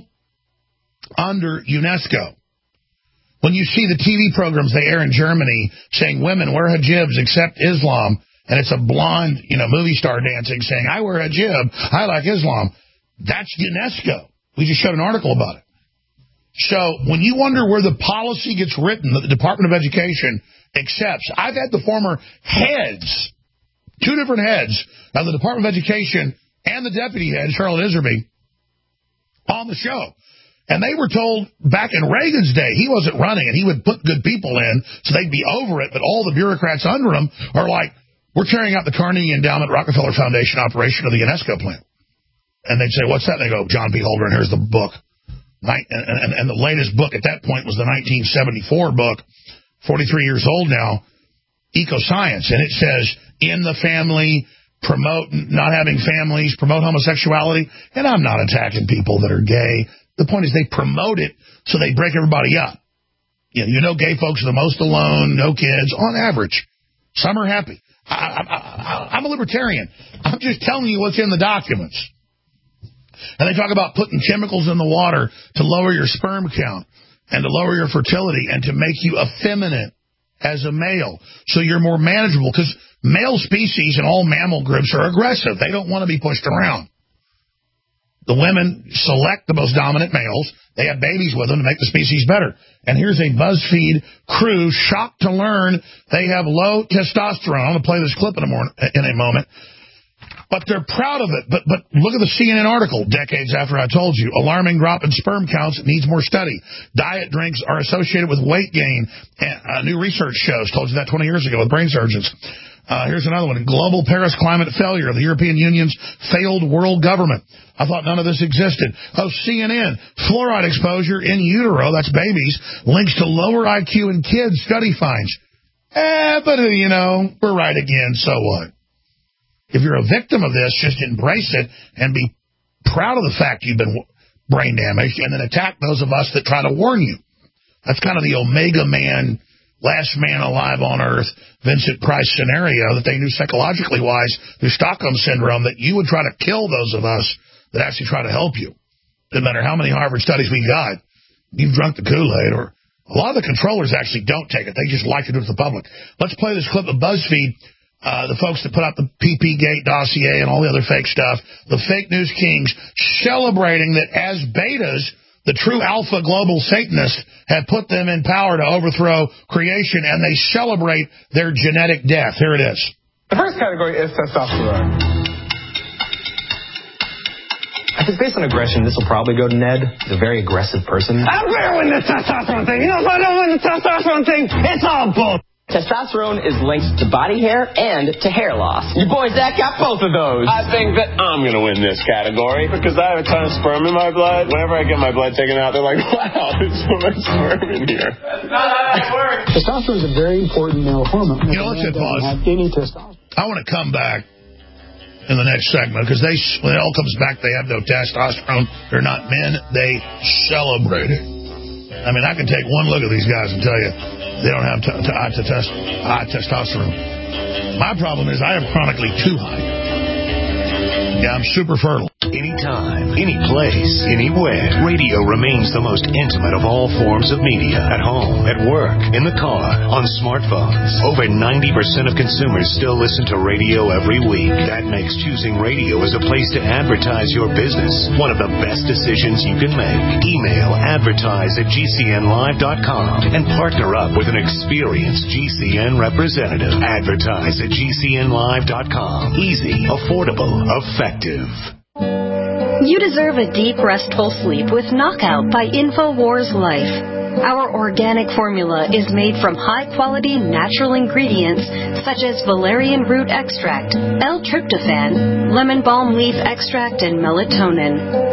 under UNESCO. When you see the T V programs they air in Germany saying women wear hijabs except Islam, and it's a blonde, you know, movie star dancing saying, I wear a hijab, I like Islam, that's UNESCO. We just showed an article about it. So when you wonder where the policy gets written that the Department of Education accepts, I've had the former heads, two different heads of the Department of Education and the deputy head, Charlotte Iserby, on the show. And they were told back in Reagan's day, he wasn't running, and he would put good people in so they'd be over it, but all the bureaucrats under him are like, we're carrying out the Carnegie Endowment Rockefeller Foundation operation of the UNESCO plan. And they'd say, what's that? And they go, John B. Holder, and here's the book. And, and, and the latest book at that point was the nineteen seventy-four book, forty-three years old now, Ecoscience. And it says, in the family, promote not having families, promote homosexuality. And I'm not attacking people that are gay. The point is they promote it so they break everybody up. You know, you know gay folks are the most alone, no kids, on average. Some are happy. I, I, I, I'm a libertarian. I'm just telling you what's in the documents. And they talk about putting chemicals in the water to lower your sperm count and to lower your fertility and to make you effeminate as a male so you're more manageable, because male species and all mammal groups are aggressive. They don't want to be pushed around. The women select the most dominant males. They have babies with them to make the species better. And here's a BuzzFeed crew shocked to learn they have low testosterone. I'm going to play this clip in a, more, in a moment. But they're proud of it. But but look at the C N N article, decades after I told you. Alarming drop in sperm counts needs more study. Diet drinks are associated with weight gain. And, uh, new research shows. Told you that twenty years ago with brain surgeons. Uh, here's another one. Global Paris climate failure. The European Union's failed world government. I thought none of this existed. Oh, C N N. Fluoride exposure in utero, that's babies, links to lower I Q in kids, study finds. Eh, but, uh, you know, we're right again, so what? If you're a victim of this, just embrace it and be proud of the fact you've been brain damaged, and then attack those of us that try to warn you. That's kind of the Omega Man, last man alive on Earth, Vincent Price scenario that they knew psychologically wise through Stockholm Syndrome, that you would try to kill those of us that actually try to help you. No matter how many Harvard studies we got, you've drunk the Kool-Aid, or a lot of the controllers actually don't take it. They just like to do it to the public. Let's play this clip of BuzzFeed, uh, the folks that put out the P P Gate dossier and all the other fake stuff, the fake news kings, celebrating that as betas, the true alpha global Satanists have put them in power to overthrow creation, and they celebrate their genetic death. Here it is. The first category is testosterone. If it's based on aggression, this will probably go to Ned. He's a very aggressive person. I'm gonna win the testosterone thing. You know, if I don't win the testosterone thing, it's all bull. Testosterone is linked to body hair and to hair loss. Your boy Zach got both of those. I think that I'm going to win this category because I have a ton of sperm in my blood. Whenever I get my blood taken out, they're like, wow, there's so much sperm in here. That's not how that works. Testosterone is a very important male hormone. You know, let's hit pause. Have any testosterone. I want to come back in the next segment because they, when it all comes back, they have no testosterone. They're not men. They celebrate it. I mean, I can take one look at these guys and tell you they don't have t- t- high, t- test- high testosterone. My problem is I have chronically too high. Yeah, I'm super fertile. Anytime, any place, anywhere. Radio remains the most intimate of all forms of media. At home, at work, in the car, on smartphones. Over ninety percent of consumers still listen to radio every week. That makes choosing radio as a place to advertise your business one of the best decisions you can make. Email advertise at G C N live dot com and partner up with an experienced G C N representative. Advertise at G C N live dot com. Easy, affordable, effective. You deserve a deep, restful sleep with Knockout by InfoWars Life. Our organic formula is made from high-quality natural ingredients such as valerian root extract, L-tryptophan, lemon balm leaf extract, and melatonin.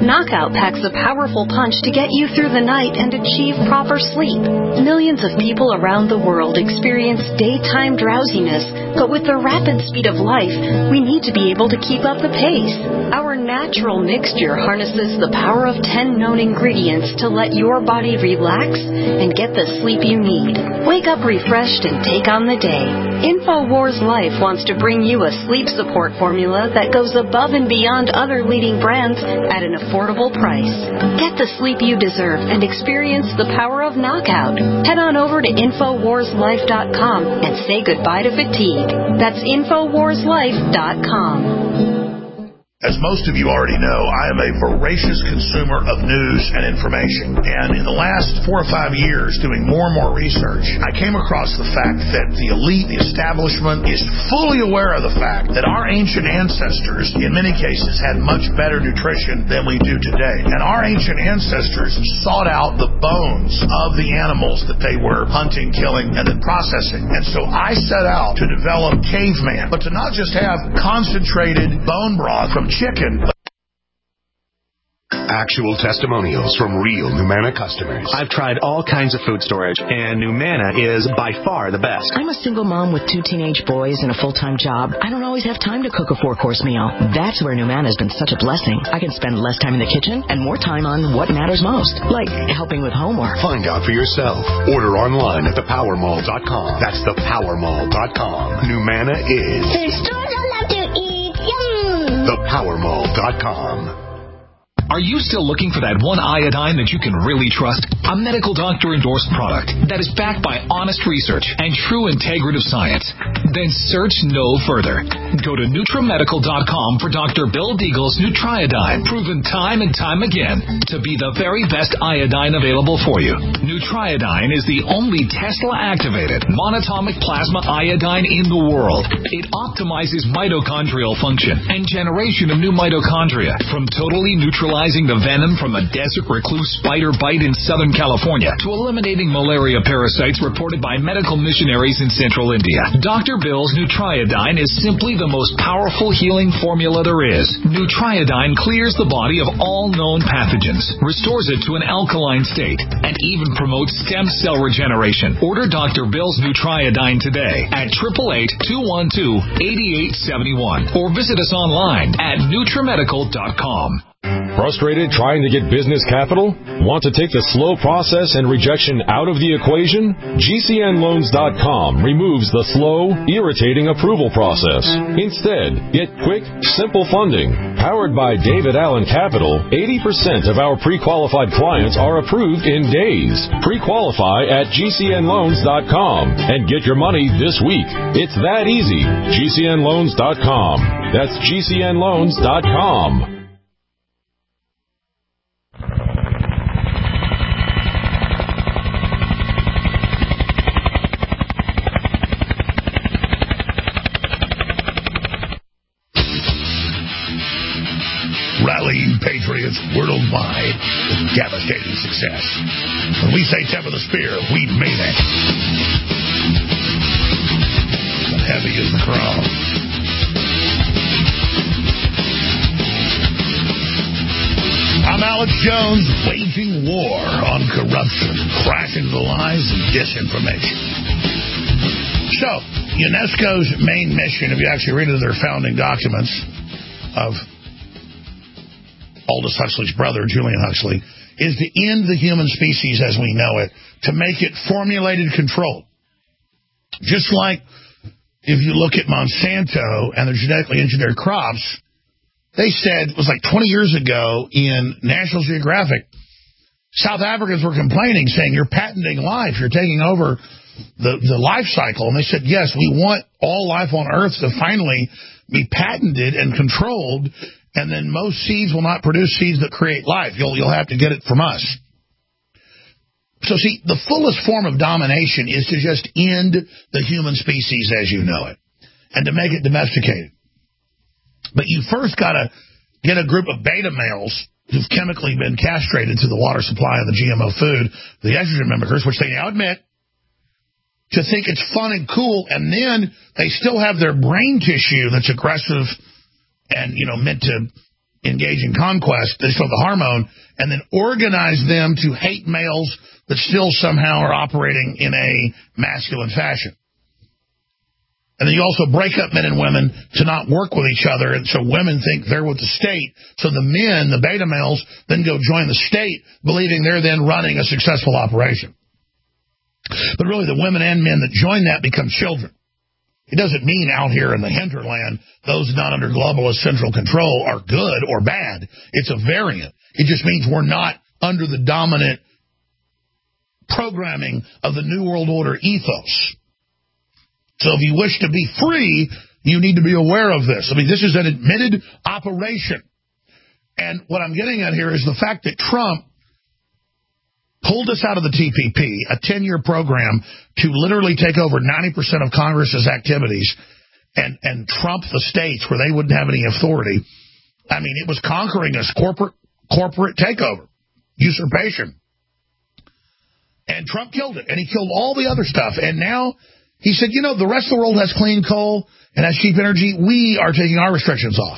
Knockout packs a powerful punch to get you through the night and achieve proper sleep. Millions of people around the world experience daytime drowsiness, but with the rapid speed of life, we need to be able to keep up the pace. Our natural mixture harnesses the power of ten known ingredients to let your body relax and get the sleep you need. Wake up refreshed and take on the day. InfoWars Life wants to bring you a sleep support formula that goes above and beyond other leading brands at an affordable price. Get the sleep you deserve and experience the power of Knockout. Head on over to Infowars Life dot com and say goodbye to fatigue. That's Infowars Life dot com. As most of you already know, I am a voracious consumer of news and information. And in the last four or five years, doing more and more research, I came across the fact that the elite, the establishment, is fully aware of the fact that our ancient ancestors, in many cases, had much better nutrition than we do today. And our ancient ancestors sought out the bones of the animals that they were hunting, killing, and then processing. And so I set out to develop Caveman, but to not just have concentrated bone broth from chicken. Actual testimonials from real Numana customers. I've tried all kinds of food storage, and Numana is by far the best. I'm a single mom with two teenage boys and a full-time job. I don't always have time to cook a four-course meal. That's where Numana has been such a blessing. I can spend less time in the kitchen and more time on what matters most, like helping with homework. Find out for yourself. Order online at the power mall dot com. That's the power mall dot com. Numana is... There's stores I love to eat. Yum! the power mall dot com. Are you still looking for that one iodine that you can really trust? A medical doctor-endorsed product that is backed by honest research and true integrative science? Then search no further. Go to Nutramedical dot com for Doctor Bill Deagle's Nutriodine, proven time and time again to be the very best iodine available for you. Nutriodine is the only Tesla-activated monatomic plasma iodine in the world. It optimizes mitochondrial function and generation of new mitochondria from totally neutralizing the venom from a desert recluse spider bite in Southern California to eliminating malaria parasites reported by medical missionaries in central India. Doctor Bill's Nutriodine is simply the most powerful healing formula there is. Nutriodine clears the body of all known pathogens, restores it to an alkaline state, and even promotes stem cell regeneration. Order Doctor Bill's Nutriodine today at eight eight eight, two one two, eight eight seven one or visit us online at Nutramedical dot com. Frustrated trying to get business capital? Want to take the slow process and rejection out of the equation? G C N loans dot com removes the slow, irritating approval process. Instead, get quick, simple funding. Powered by David Allen Capital, eighty percent of our pre-qualified clients are approved in days. Pre-qualify at G C N loans dot com and get your money this week. It's that easy. G C N loans dot com. That's G C N loans dot com. Rallying patriots worldwide with devastating success. When we say tip of the spear, we mean it. But heavy is the cross. I'm Alex Jones, waging war on corruption, crashing the lies and disinformation. So, UNESCO's main mission, if you actually read into their founding documents of Aldous Huxley's brother, Julian Huxley, is to end the human species as we know it, to make it formulated control. Just like if you look at Monsanto and their genetically engineered crops, they said, it was like twenty years ago in National Geographic, South Africans were complaining, saying, you're patenting life, you're taking over the, the life cycle. And they said, yes, we want all life on Earth to finally be patented and controlled, and then most seeds will not produce seeds that create life. You'll, you'll have to get it from us. So, see, the fullest form of domination is to just end the human species as you know it, and to make it domesticated. But you first got to get a group of beta males who've chemically been castrated to the water supply of the G M O food, the estrogen mimickers, which they now admit, to think it's fun and cool, and then they still have their brain tissue that's aggressive and, you know, meant to engage in conquest, they still have the hormone, and then organize them to hate males that still somehow are operating in a masculine fashion. And then you also break up men and women to not work with each other, and so women think they're with the state. So the men, the beta males, then go join the state, believing they're then running a successful operation. But really, the women and men that join that become children. It doesn't mean out here in the hinterland, those not under globalist central control are good or bad. It's a variant. It just means we're not under the dominant programming of the New World Order ethos. So if you wish to be free, you need to be aware of this. I mean, this is an admitted operation. And what I'm getting at here is the fact that Trump pulled us out of the T P P, a ten-year program to literally take over ninety percent of Congress's activities and, and trump the states where they wouldn't have any authority. I mean, it was conquering us, corporate corporate takeover, usurpation. And Trump killed it, and he killed all the other stuff. And now he said, you know, the rest of the world has clean coal and has cheap energy. We are taking our restrictions off.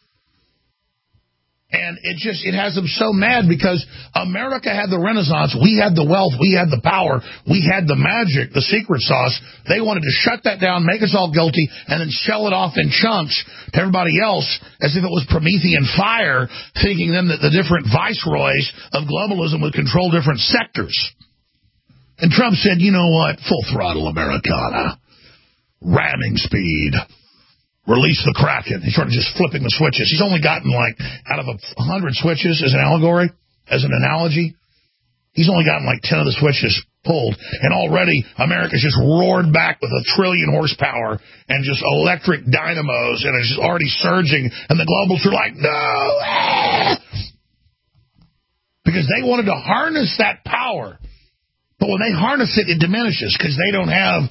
And it just, it has them so mad because America had the Renaissance. We had the wealth. We had the power. We had the magic, the secret sauce. They wanted to shut that down, make us all guilty, and then shell it off in chunks to everybody else as if it was Promethean fire, thinking then that the different viceroys of globalism would control different sectors. And Trump said, you know what, full throttle Americana, ramming speed. Release the Kraken. He started just flipping the switches. He's only gotten, like, out of a hundred switches as an allegory, as an analogy, he's only gotten, like, ten of the switches pulled. And already America's just roared back with a trillion horsepower and just electric dynamos, and it's just already surging. And the globals are like, no! Because they wanted to harness that power. But when they harness it, it diminishes because they don't have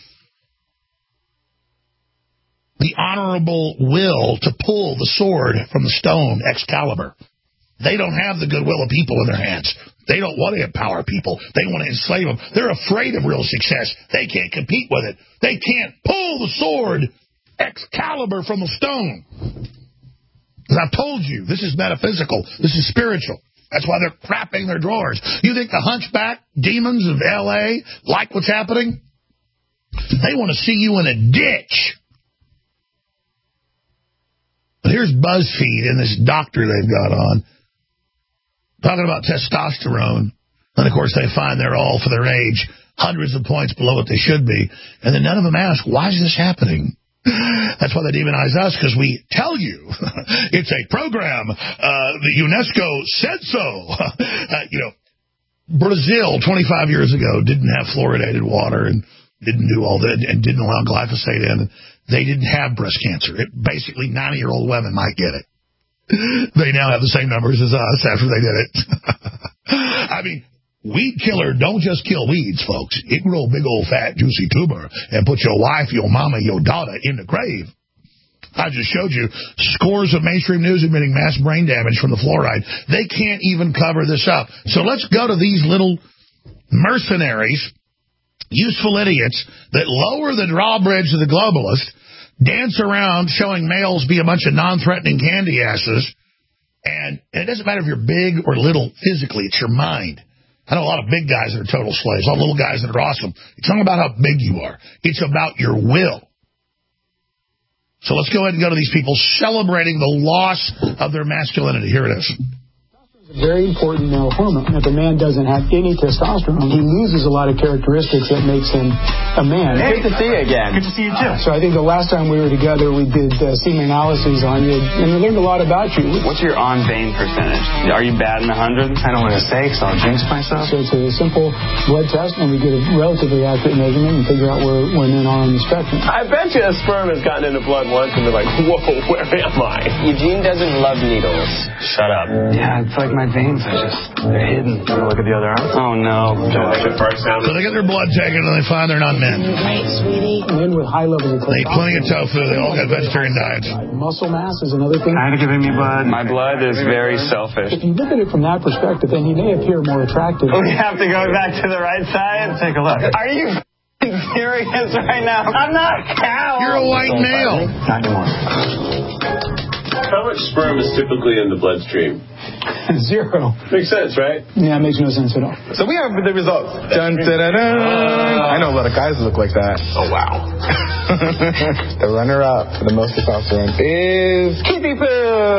the honorable will to pull the sword from the stone, Excalibur. They don't have the goodwill of people in their hands. They don't want to empower people. They want to enslave them. They're afraid of real success. They can't compete with it. They can't pull the sword, Excalibur, from the stone. Because I've told you, this is metaphysical. This is spiritual. That's why they're crapping their drawers. You think the hunchback demons of L A like what's happening? They want to see you in a ditch. But here's BuzzFeed and this doctor they've got on talking about testosterone. And, of course, they find they're all, for their age, hundreds of points below what they should be. And then none of them ask, why is this happening? That's why they demonize us, because we tell you it's a program. Uh, the UNESCO said so. uh, you know, Brazil twenty-five years ago didn't have fluoridated water and didn't do all that and didn't allow glyphosate in. They didn't have breast cancer. It, basically, ninety-year-old women might get it. They now have the same numbers as us after they did it. I mean, weed killer don't just kill weeds, folks. It grow big old fat juicy tuber and put your wife, your mama, your daughter in the grave. I just showed you scores of mainstream news admitting mass brain damage from the fluoride. They can't even cover this up. So let's go to these little mercenaries, useful idiots that lower the drawbridge of the globalist, dance around showing males be a bunch of non-threatening candy asses, and, and it doesn't matter if you're big or little physically, it's your mind. I know a lot of big guys that are total slaves, all little guys that are awesome. It's not about how big you are. It's about your will. So let's go ahead and go to these people celebrating the loss of their masculinity. Here it is. A very important male hormone. If a man doesn't have any testosterone, he loses a lot of characteristics that makes him a man. Hey, good to see you again. Good to see you too. So I think the last time we were together, we did uh, semen analyses on you, and we learned a lot about you. What's your on-vein percentage? Are you batting one hundred? I don't want to say, because I'll jinx myself. So it's a simple blood test, and we get a relatively accurate measurement and figure out where, where men are on the spectrum. I bet you a sperm has gotten into blood once, and they're like, whoa, where am I? Eugene doesn't love needles. Shut up. Yeah, it's like my veins are just, they're hidden. You look at the other arm? Oh, no. So they get their blood taken and they find they're not men. Right, sweetie. Men with high levels of testosterone. They eat plenty of tofu. They all got vegetarian diets. Muscle mass is another thing. Kind of giving me blood. My blood is very selfish. If you look at it from that perspective, then he may appear more attractive. We have to go back to the right side? Take a look. Are you serious right now? I'm not a cow. You're a white male. Not anymore. How much sperm is typically in the bloodstream? Zero. Makes sense, right? Yeah, it makes no sense at all. So we have the results. Dun, dun, dun, dun. Uh, I know a lot of guys look like that. Oh, wow. The runner-up for the most testosterone is Kippy Poo.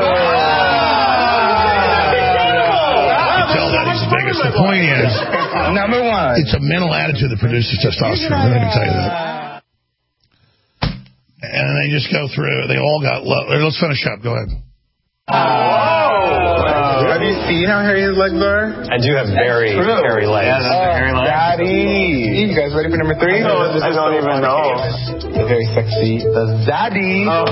The point is, number one, it's a mental attitude that produces testosterone. I can tell you that. And they just go through. They all got low. Let's finish up. Go ahead. Oh. Have you seen how hairy his legs are? I do have very hairy legs. Yeah, those are hairy legs. Daddy. You guys ready for number three? No, I don't even know. The very sexy. The Zaddy. Oh.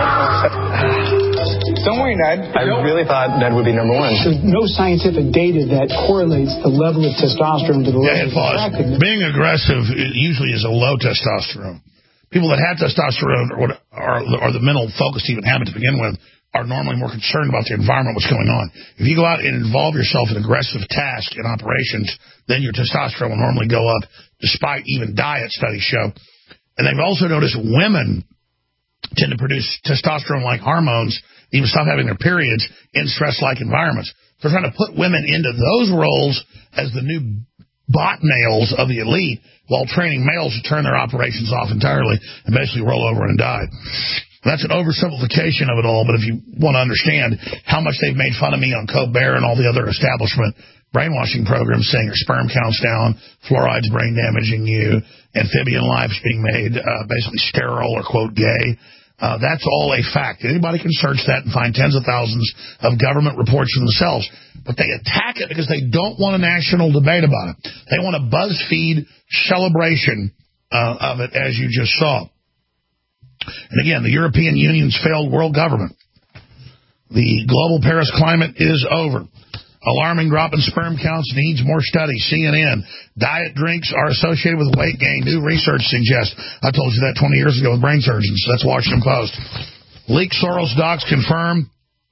Don't worry, Ned. I really thought Ned would be number one. There's no scientific data that correlates the level of testosterone to the level yeah, of attractiveness. Being aggressive usually is a low testosterone. People that have testosterone or, or, or the mental focus to even have it to begin with are normally more concerned about the environment, what's going on. If you go out and involve yourself in aggressive tasks and operations, then your testosterone will normally go up, despite even diet studies show. And they've also noticed women tend to produce testosterone-like hormones, even stop having their periods in stress-like environments. They're trying to put women into those roles as the new bot-nails of the elite while training males to turn their operations off entirely and basically roll over and die. That's an oversimplification of it all, but if you want to understand how much they've made fun of me on Colbert and all the other establishment brainwashing programs saying your sperm count's down, fluoride's brain damaging you, amphibian life's being made uh, basically sterile or, quote, gay, uh, that's all a fact. Anybody can search that and find tens of thousands of government reports for themselves. But they attack it because they don't want a national debate about it. They want a BuzzFeed celebration uh, of it, as you just saw. And again, the European Union's failed world government. The global Paris climate is over. Alarming drop in sperm counts needs more studies. C N N. Diet drinks are associated with weight gain. New research suggests. I told you that twenty years ago with brain surgeons. That's Washington Post. Leaked Soros docs confirm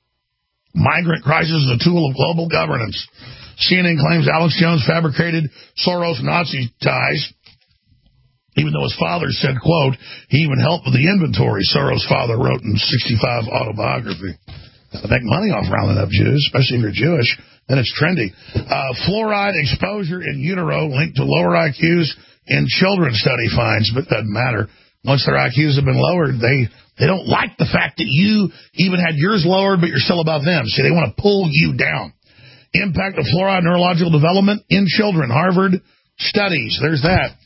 migrant crisis is a tool of global governance. C N N claims Alex Jones fabricated Soros Nazi ties, even though his father said, quote, he even helped with the inventory, Soros' father wrote in sixty-five autobiography. To make money off rounding up Jews, especially if you're Jewish, then it's trendy. Uh, fluoride exposure in utero linked to lower I Qs in children, study finds, but doesn't matter. Once their I Qs have been lowered, they, they don't like the fact that you even had yours lowered, but you're still above them. See, they want to pull you down. Impact of fluoride neurological development in children. Harvard studies. There's that.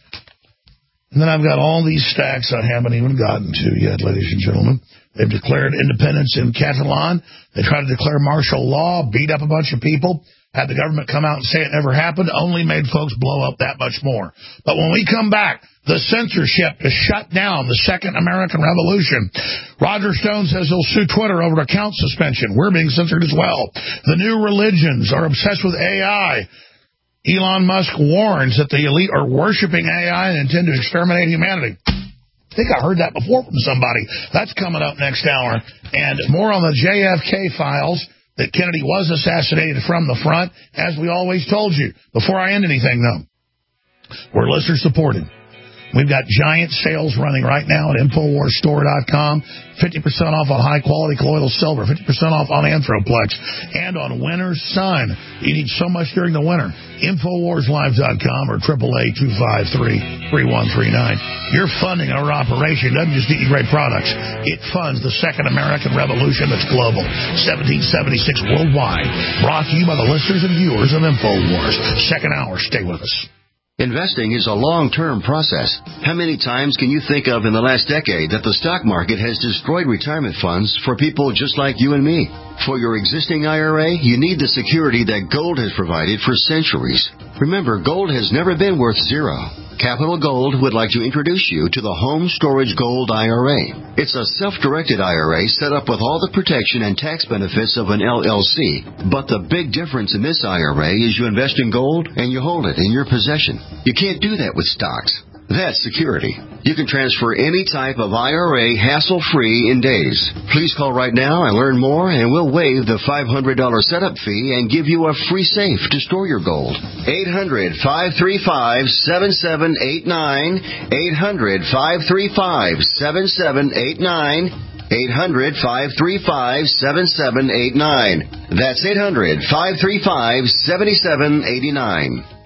And then I've got all these stacks I haven't even gotten to yet, ladies and gentlemen. They've declared independence in Catalan. They tried to declare martial law, beat up a bunch of people, had the government come out and say it never happened, only made folks blow up that much more. But when we come back, the censorship to shut down the Second American Revolution. Roger Stone says he'll sue Twitter over account suspension. We're being censored as well. The new religions are obsessed with A I. Elon Musk warns that the elite are worshiping A I and intend to exterminate humanity. I think I heard that before from somebody. That's coming up next hour. And more on the J F K files, that Kennedy was assassinated from the front, as we always told you. Before I end anything, though, we're listener supported. We've got giant sales running right now at Infowars Store dot com. fifty percent off on high-quality colloidal silver, fifty percent off on Anthroplex, and on Winter's Sun. You need so much during the winter. Infowars Live dot com or triple A two five three, three one three nine. Your funding our operation doesn't just get you great products. It funds the Second American Revolution that's global. seventeen seventy-six worldwide. Brought to you by the listeners and viewers of Infowars. Second hour. Stay with us. Investing is a long-term process. How many times can you think of in the last decade that the stock market has destroyed retirement funds for people just like you and me? For your existing I R A, you need the security that gold has provided for centuries. Remember, gold has never been worth zero. Capital Gold would like to introduce you to the Home Storage Gold I R A. It's a self-directed I R A set up with all the protection and tax benefits of an L L C. But the big difference in this I R A is you invest in gold and you hold it in your possession. You can't do that with stocks. That's security. You can transfer any type of I R A hassle-free in days. Please call right now and learn more, and we'll waive the five hundred dollars setup fee and give you a free safe to store your gold. eight hundred, five three five, seven seven eight nine. eight hundred, five three five, seven seven eight nine. eight hundred, five three five, seven seven eight nine. That's eight hundred, five three five, seven seven eight nine.